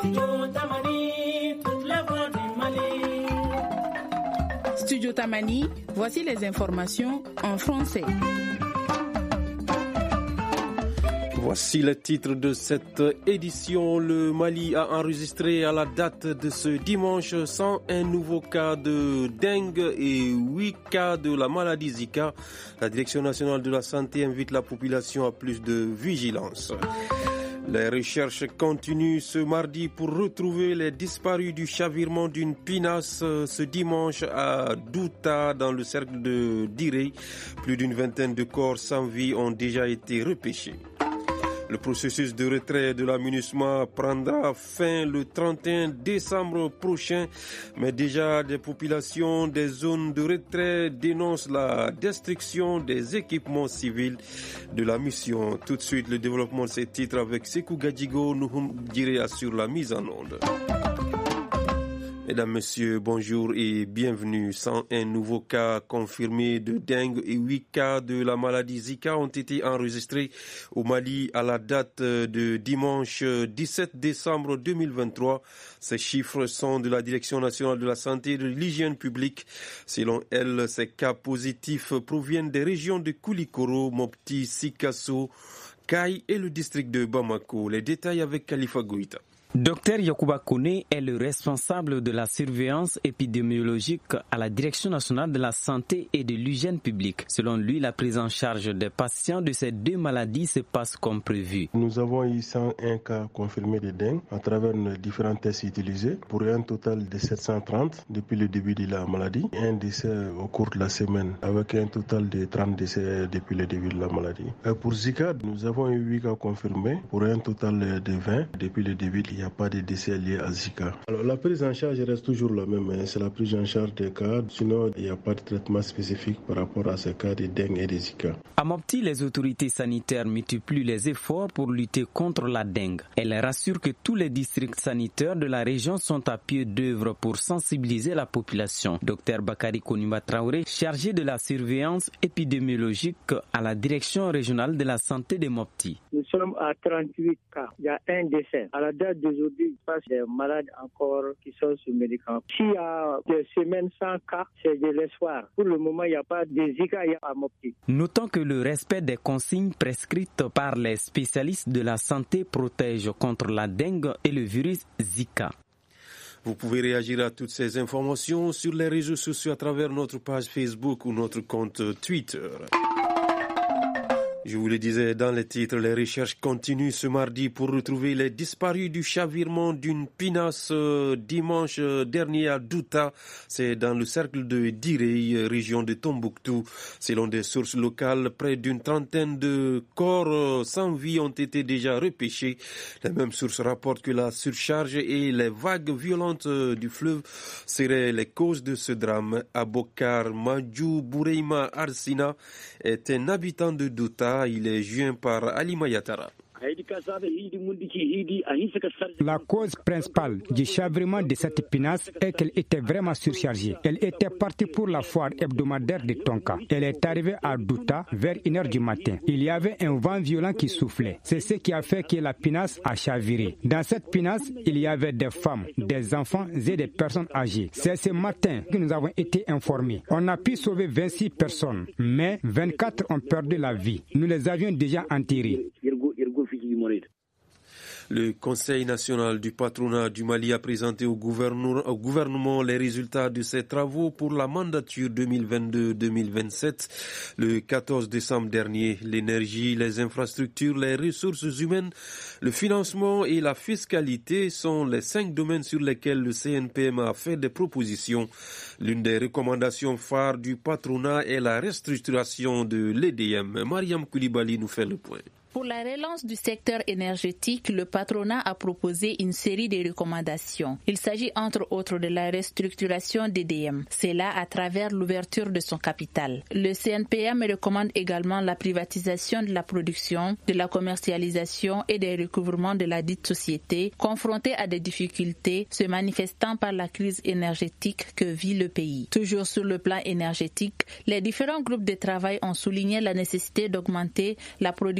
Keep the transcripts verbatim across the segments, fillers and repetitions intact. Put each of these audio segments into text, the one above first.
Studio Tamani, voici les informations en français. Voici le titre de cette édition. Le Mali a enregistré à la date de ce dimanche cent un nouveaux cas de dengue et huit cas de la maladie Zika. La Direction nationale de la santé invite la population à plus de vigilance. Les recherches continuent ce mardi pour retrouver les disparus du chavirement d'une pinasse ce dimanche à Douta dans le cercle de Direy. Plus d'une vingtaine de corps sans vie ont déjà été repêchés. Le processus de retrait de la MINUSMA prendra fin le trente et un décembre prochain, mais déjà des populations des zones de retrait dénoncent la destruction des équipements civils de la mission. Tout de suite, le développement de ces titres avec Sekou Gadjigo, nous direz sur la mise en onde. Mesdames, Messieurs, bonjour et bienvenue. cent un nouveaux cas confirmés de dengue et huit cas de la maladie Zika ont été enregistrés au Mali à la date de dimanche dix-sept décembre deux mille vingt-trois. Ces chiffres sont de la Direction nationale de la santé et de l'hygiène publique. Selon elle, ces cas positifs proviennent des régions de Koulikoro, Mopti, Sikasso, Kaï et le district de Bamako. Les détails avec Khalifa Goïta. Docteur Yacouba Kone est le responsable de la surveillance épidémiologique à la Direction nationale de la santé et de l'hygiène publique. Selon lui, la prise en charge des patients de ces deux maladies se passe comme prévu. Nous avons eu cent un cas confirmés de dengue à travers nos différents tests utilisés pour un total de sept cent trente depuis le début de la maladie. Un décès au cours de la semaine avec un total de trente décès depuis le début de la maladie. Et pour Zika, nous avons eu huit cas confirmés pour un total de vingt depuis le début de Il n'y a pas de décès liés à Zika. Alors la prise en charge reste toujours la même, hein. C'est la prise en charge des cas, sinon il n'y a pas de traitement spécifique par rapport à ces cas de dengue et de Zika. À Mopti, les autorités sanitaires multiplient les efforts pour lutter contre la dengue. Elles rassurent que tous les districts sanitaires de la région sont à pied d'œuvre pour sensibiliser la population. Docteur Bakari Konima Traoré, chargé de la surveillance épidémiologique à la Direction régionale de la santé de Mopti. Nous sommes à trente-huit cas. Il y a un décès. À la date d'aujourd'hui, il passe des malades encore qui sont sous médicaments. S'il y a des semaines sans cas, c'est de l'espoir. Pour le moment, il n'y a pas de Zika à Mopti. Notons que le respect des consignes prescrites par les spécialistes de la santé protège contre la dengue et le virus Zika. Vous pouvez réagir à toutes ces informations sur les réseaux sociaux à travers notre page Facebook ou notre compte Twitter. Je vous le disais dans les titres, les recherches continuent ce mardi pour retrouver les disparus du chavirement d'une pinasse euh, dimanche dernier à Douta. C'est dans le cercle de Direy, région de Tombouctou. Selon des sources locales, près d'une trentaine de corps euh, sans vie ont été déjà repêchés. Les mêmes sources rapportent que la surcharge et les vagues violentes euh, du fleuve seraient les causes de ce drame. Abokar Madjou Boureima Arsina est un habitant de Douta. Il est joint par Ali Mayatara. La cause principale du chavirement de cette pinasse est qu'elle était vraiment surchargée. Elle était partie pour la foire hebdomadaire de Tonka. Elle est arrivée à Douta vers une heure du matin. Il y avait un vent violent qui soufflait. C'est ce qui a fait que la pinasse a chaviré. Dans cette pinasse, il y avait des femmes, des enfants et des personnes âgées. C'est ce matin que nous avons été informés. On a pu sauver vingt-six personnes, mais vingt-quatre ont perdu la vie. Nous les avions déjà enterrés. Le Conseil national du patronat du Mali a présenté au gouvernement les résultats de ses travaux pour la mandature deux mille vingt-deux deux mille vingt-sept. Le quatorze décembre dernier, l'énergie, les infrastructures, les ressources humaines, le financement et la fiscalité sont les cinq domaines sur lesquels le C N P M a fait des propositions. L'une des recommandations phares du patronat est la restructuration de l'E D M. Mariam Koulibaly nous fait le point. Pour la relance du secteur énergétique, le patronat a proposé une série de recommandations. Il s'agit entre autres de la restructuration d'E D M. C'est là à travers l'ouverture de son capital. Le C N P M recommande également la privatisation de la production, de la commercialisation et des recouvrements de la dite société, confrontée à des difficultés se manifestant par la crise énergétique que vit le pays. Toujours sur le plan énergétique, les différents groupes de travail ont souligné la nécessité d'augmenter la production énergétique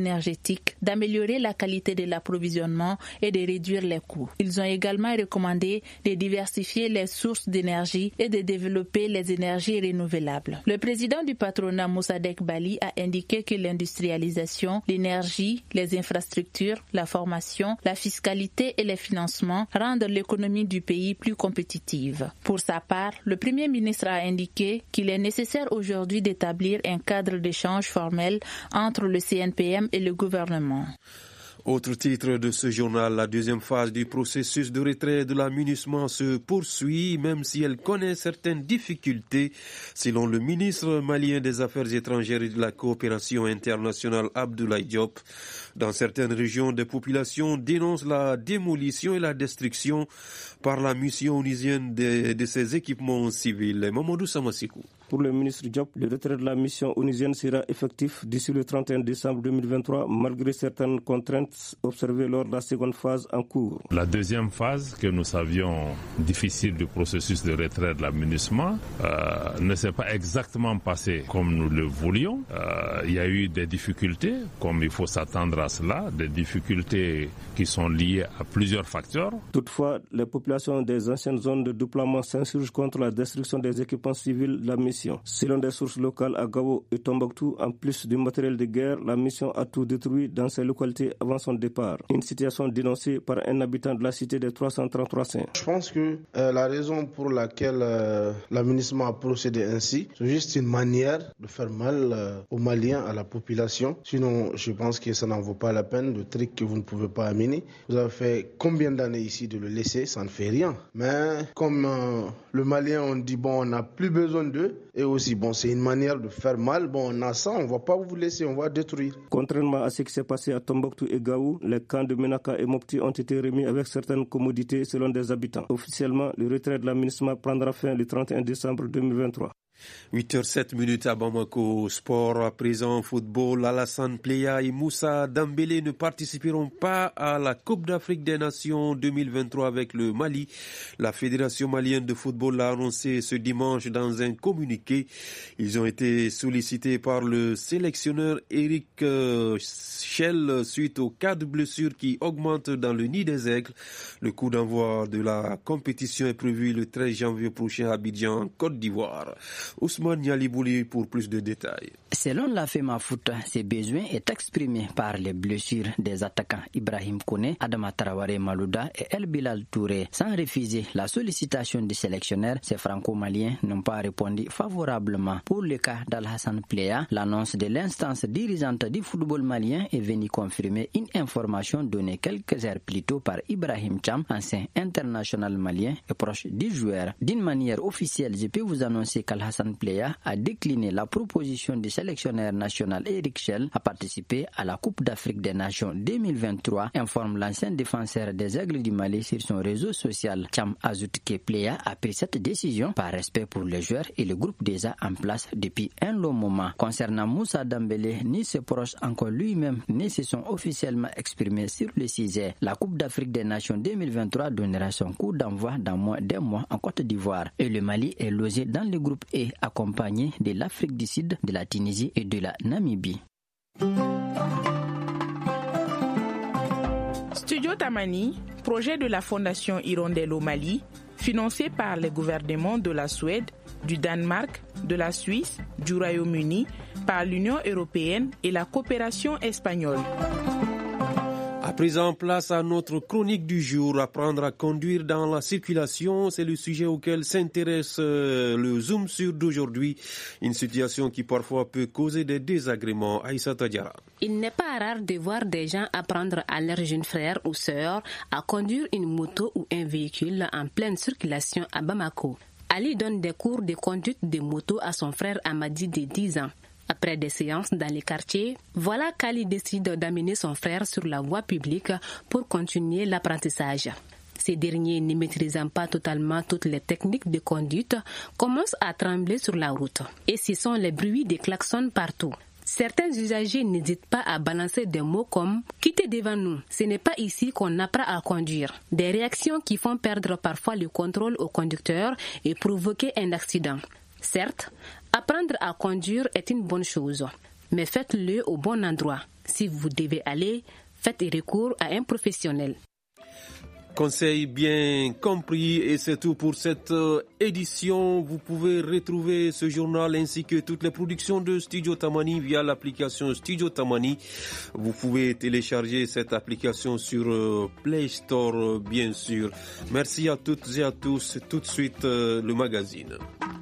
énergétique, d'améliorer la qualité de l'approvisionnement et de réduire les coûts. Ils ont également recommandé de diversifier les sources d'énergie et de développer les énergies renouvelables. Le président du patronat Moussadek Bali a indiqué que l'industrialisation, l'énergie, les infrastructures, la formation, la fiscalité et les financements rendent l'économie du pays plus compétitive. Pour sa part, le Premier ministre a indiqué qu'il est nécessaire aujourd'hui d'établir un cadre d'échange formel entre le C N P M et le gouvernement. Autre titre de ce journal, la deuxième phase du processus de retrait de la MINUSMA se poursuit, même si elle connaît certaines difficultés, selon le ministre malien des Affaires étrangères et de la coopération internationale Abdoulaye Diop. Dans certaines régions, des populations dénoncent la démolition et la destruction par la mission onusienne de, de ces équipements civils. Mamadou Samasikou. Pour le ministre Diop, le retrait de la mission onusienne sera effectif d'ici le trente et un décembre deux mille vingt-trois, malgré certaines contraintes observées lors de la seconde phase en cours. La deuxième phase, que nous savions difficile du processus de retrait de la MINUSMA, euh, ne s'est pas exactement passée comme nous le voulions. Euh, il y a eu des difficultés, comme il faut s'attendre à cela, des difficultés qui sont liées à plusieurs facteurs. Toutefois, les populations des anciennes zones de déploiement s'insurgent contre la destruction des équipements civils de la mission. Selon des sources locales à Gao et Tombouctou, en plus du matériel de guerre, la mission a tout détruit dans ces localités avant son départ. Une situation dénoncée par un habitant de la cité des trois cent trente-trois Saints. Je pense que euh, la raison pour laquelle euh, la MINUSMA a procédé ainsi, c'est juste une manière de faire mal euh, aux Maliens, à la population. Sinon, je pense que ça n'en vaut pas la peine, le truc que vous ne pouvez pas amener. Vous avez fait combien d'années ici de le laisser, ça ne fait rien. Mais comme euh, le Malien, on dit bon, on n'a plus besoin d'eux. Et aussi, bon, c'est une manière de faire mal. Bon, on a ça, on ne va pas vous laisser, on va détruire. Contrairement à ce qui s'est passé à Tombouctou et Gao, les camps de Menaka et Mopti ont été remis avec certaines commodités selon des habitants. Officiellement, le retrait de la MINUSMA prendra fin le trente et un décembre deux mille vingt-trois. huit heures sept minutes à Bamako. Sport à présent, football. Alassane Plea et Moussa Dembélé ne participeront pas à la Coupe d'Afrique des Nations deux mille vingt-trois avec le Mali. La Fédération malienne de football l'a annoncé ce dimanche dans un communiqué. Ils ont été sollicités par le sélectionneur Eric Schell suite au cas de blessure qui augmente dans le nid des aigles. Le coup d'envoi de la compétition est prévu le treize janvier prochain à Abidjan, Côte d'Ivoire. Ousmane Nialibouli pour plus de détails. Selon la FEMAFOOT, ce besoin est exprimé par les blessures des attaquants Ibrahim Kone, Adama Traoré Malouda et El Bilal Touré. Sans refuser la sollicitation du sélectionneur, ces franco-maliens n'ont pas répondu favorablement. Pour le cas d'Alassane Plea, l'annonce de l'instance dirigeante du football malien est venue confirmer une information donnée quelques heures plus tôt par Ibrahim Cham, ancien international malien et proche du joueur. D'une manière officielle, je peux vous annoncer qu'Alassane Plea a décliné la proposition du sélectionneur national Eric Schell à participer à la Coupe d'Afrique des Nations deux mille vingt-trois, informe l'ancien défenseur des Aigles du Mali sur son réseau social. Cham ajoute que Plea a pris cette décision par respect pour les joueurs et le groupe déjà en place depuis un long moment. Concernant Moussa Dembélé, ni ses proches encore lui-même ne se sont officiellement exprimés sur le sujet. La Coupe d'Afrique des Nations deux mille vingt-trois donnera son coup d'envoi dans moins d'un mois en Côte d'Ivoire et le Mali est logé dans le groupe E, accompagné de l'Afrique du Sud, de la Tunisie et de la Namibie. Studio Tamani, projet de la Fondation Hirondelle au Mali, financé par les gouvernements de la Suède, du Danemark, de la Suisse, du Royaume-Uni, par l'Union européenne et la coopération espagnole. À présent, place à notre chronique du jour, apprendre à conduire dans la circulation. C'est le sujet auquel s'intéresse le Zoom sur d'aujourd'hui. Une situation qui parfois peut causer des désagréments. Aïssa Tadjara. Il n'est pas rare de voir des gens apprendre à leurs jeunes frères ou sœurs à conduire une moto ou un véhicule en pleine circulation à Bamako. Ali donne des cours de conduite de moto à son frère Amadi de dix ans. Après des séances dans les quartiers, voilà qu'Ali décide d'amener son frère sur la voie publique pour continuer l'apprentissage. Ces derniers, ne maîtrisant pas totalement toutes les techniques de conduite, commencent à trembler sur la route. Et ce sont les bruits des klaxons partout. Certains usagers n'hésitent pas à balancer des mots comme « quittez devant nous, ce n'est pas ici qu'on apprend à conduire ». Des réactions qui font perdre parfois le contrôle au conducteur et provoquer un accident. Certes, apprendre à conduire est une bonne chose, mais faites-le au bon endroit. Si vous devez aller, faites recours à un professionnel. Conseil bien compris et c'est tout pour cette édition. Vous pouvez retrouver ce journal ainsi que toutes les productions de Studio Tamani via l'application Studio Tamani. Vous pouvez télécharger cette application sur Play Store bien sûr. Merci à toutes et à tous. Tout de suite le magazine.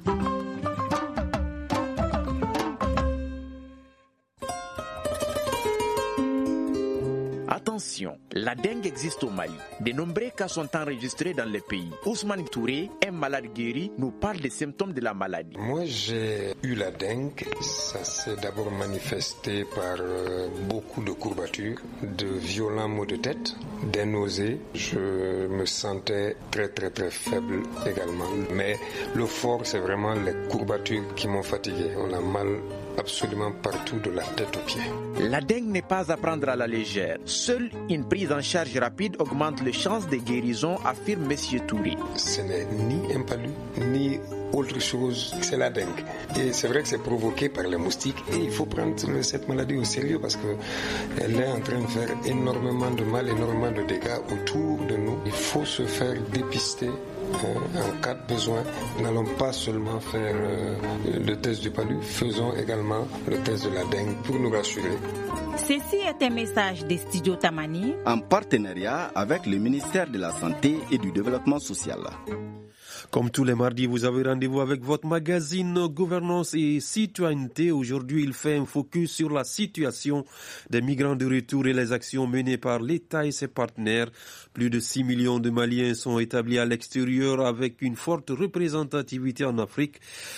Attention, la dengue existe au Mali. De nombreux cas sont enregistrés dans le pays. Ousmane Touré, un malade guéri, nous parle des symptômes de la maladie. Moi, j'ai eu la dengue. Ça s'est d'abord manifesté par euh, beaucoup de courbatures, de violents maux de tête, des nausées. Je me sentais très très très faible également. Mais le fort, c'est vraiment les courbatures qui m'ont fatigué. On a mal absolument partout de la tête aux pieds. La dengue n'est pas à prendre à la légère. Seule une prise en charge rapide augmente les chances de guérison, affirme M. Touré. Ce n'est ni un palu, ni autre chose, c'est la dengue. Et c'est vrai que c'est provoqué par les moustiques et il faut prendre cette maladie au sérieux parce qu'elle est en train de faire énormément de mal, énormément de dégâts autour de nous. Il faut se faire dépister. En cas de besoin, n'allons pas seulement faire euh, le test du palu, faisons également le test de la dengue pour nous rassurer. Ceci est un message des Studios Tamani en partenariat avec le ministère de la Santé et du Développement social. Comme tous les mardis, vous avez rendez-vous avec votre magazine Gouvernance et Citoyenneté. Aujourd'hui, il fait un focus sur la situation des migrants de retour et les actions menées par l'État et ses partenaires. Plus de six millions de Maliens sont établis à l'extérieur avec une forte représentativité en Afrique.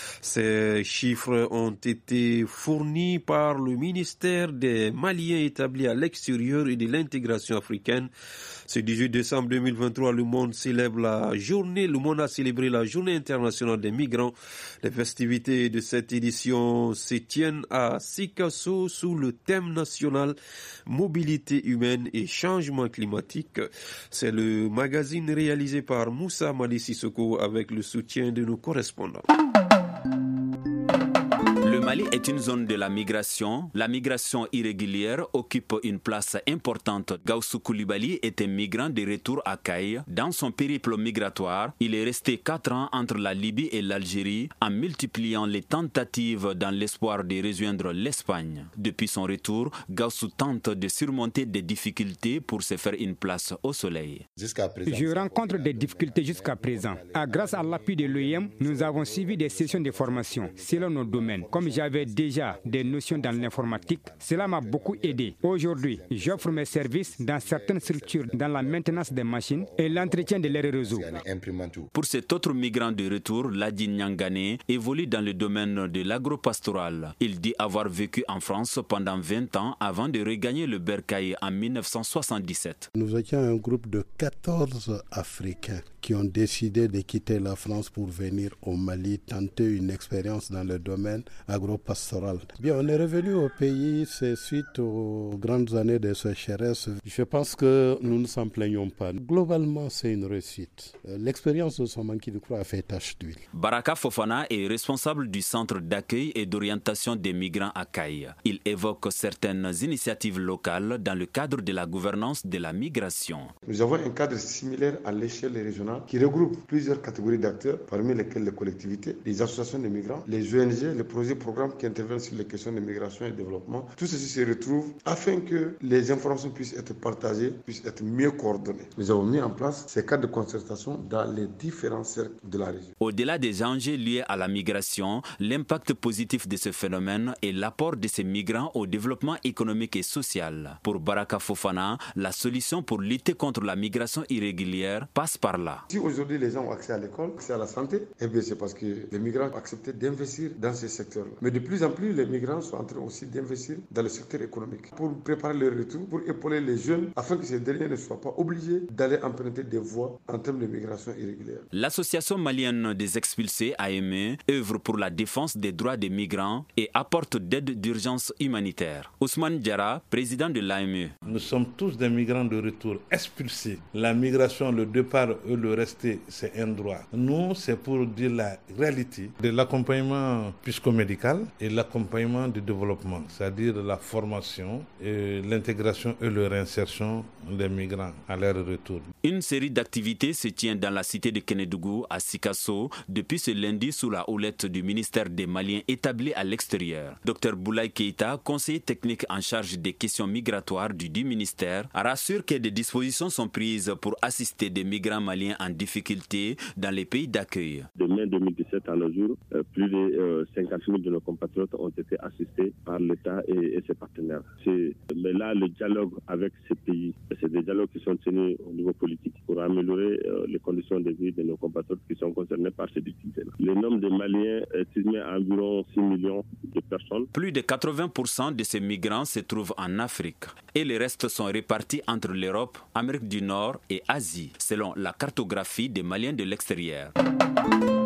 Ces chiffres ont été fournis par le ministère des Maliens établis à l'extérieur et de l'intégration africaine. Ce dix-huit décembre deux mille vingt-trois, le monde célèbre la journée, le monde a célébré la journée internationale des migrants. Les festivités de cette édition se tiennent à Sikasso sous le thème national mobilité humaine et changement climatique. C'est le magazine réalisé par Moussa Mali Sissoko avec le soutien de nos correspondants. Le Mali est une zone de la migration. La migration irrégulière occupe une place importante. Gaussou Koulibaly est un migrant de retour à Caille. Dans son périple migratoire, il est resté quatre ans entre la Libye et l'Algérie en multipliant les tentatives dans l'espoir de rejoindre l'Espagne. Depuis son retour, Gaussou tente de surmonter des difficultés pour se faire une place au soleil. Je rencontre des difficultés jusqu'à présent. Ah, grâce à l'appui de l'O I M, nous avons suivi des sessions de formation selon nos domaines. Comme j'avais déjà des notions dans l'informatique, cela m'a beaucoup aidé. Aujourd'hui, j'offre mes services dans certaines structures dans la maintenance des machines et l'entretien de leurs réseaux. Pour cet autre migrant de retour, Ladi Nyangane évolue dans le domaine de l'agropastoral. Il dit avoir vécu en France pendant vingt ans avant de regagner le Bercail en mille neuf cent soixante-dix-sept. Nous étions un groupe de quatorze Africains qui ont décidé de quitter la France pour venir au Mali tenter une expérience dans le domaine agropastoral. Bien, on est revenu au pays, c'est suite aux grandes années de sécheresse. Je pense que nous ne s'en plaignons pas. Globalement, c'est une réussite. L'expérience de Somanki de Croix a fait tache d'huile. Baraka Fofana est responsable du centre d'accueil et d'orientation des migrants à Caille. Il évoque certaines initiatives locales dans le cadre de la gouvernance de la migration. Nous avons un cadre similaire à l'échelle régionale qui regroupe plusieurs catégories d'acteurs, parmi lesquels les collectivités, les associations de migrants, les O N G, les projets programmes qui interviennent sur les questions de migration et de développement. Tout ceci se retrouve afin que les informations puissent être partagées, puissent être mieux coordonnées. Nous avons mis en place ces cadres de concertation dans les différents cercles de la région. Au-delà des enjeux liés à la migration, l'impact positif de ce phénomène est l'apport de ces migrants au développement économique et social. Pour Baraka Fofana, la solution pour lutter contre la migration irrégulière passe par là. Si aujourd'hui les gens ont accès à l'école, accès à la santé, eh bien c'est parce que les migrants ont accepté d'investir dans ces secteurs-là. Mais de plus en plus, les migrants sont en train aussi d'investir dans le secteur économique pour préparer le retour, pour épauler les jeunes, afin que ces derniers ne soient pas obligés d'aller emprunter des voies en termes de migration irrégulière. L'Association malienne des expulsés, A M E, œuvre pour la défense des droits des migrants et apporte d'aide d'urgence humanitaire. Ousmane Diarra, président de l'A M E. Nous sommes tous des migrants de retour expulsés. La migration, le départ et le rester, c'est un droit. Nous, c'est pour dire la réalité de l'accompagnement psychomédical social et l'accompagnement du développement, c'est-à-dire la formation, et l'intégration et la réinsertion des migrants à leur retour. Une série d'activités se tient dans la cité de Kénédougou à Sikasso depuis ce lundi sous la houlette du ministère des Maliens établi à l'extérieur. Docteur Boulaye Keïta, conseiller technique en charge des questions migratoires du dit ministère, rassure que des dispositions sont prises pour assister des migrants maliens en difficulté dans les pays d'accueil. De mai deux mille dix-sept à nos jours, plus de euh, cinquante mille de nos compatriotes ont été assistés par l'État et, et ses partenaires. C'est, mais là, le dialogue avec ces pays, c'est des dialogues qui sont tenus au niveau politique pour améliorer euh, les conditions de vie de nos compatriotes qui sont concernés par ces difficultés. Le nombre de Maliens est estimé à environ six millions de personnes. Plus de quatre-vingts pour cent de ces migrants se trouvent en Afrique et les restes sont répartis entre l'Europe, Amérique du Nord et Asie, selon la cartographie des Maliens de l'extérieur.